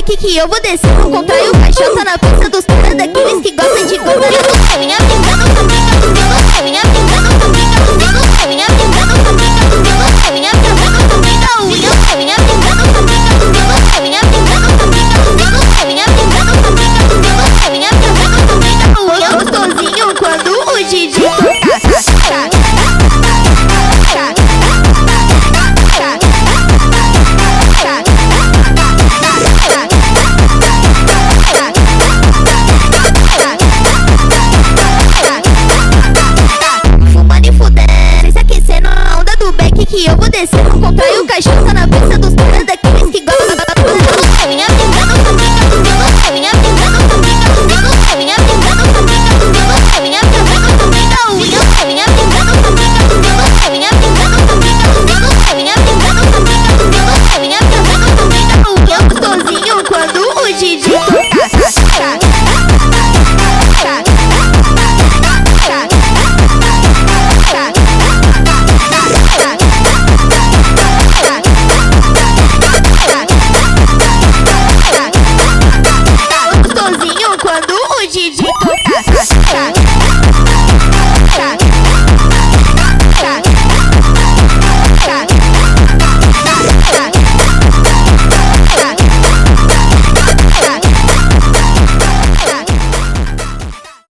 aqui que eu vou descer. Não contraio paixão, tá na pista dos caras daqueles que gostam de gozar. Minha amiga não tá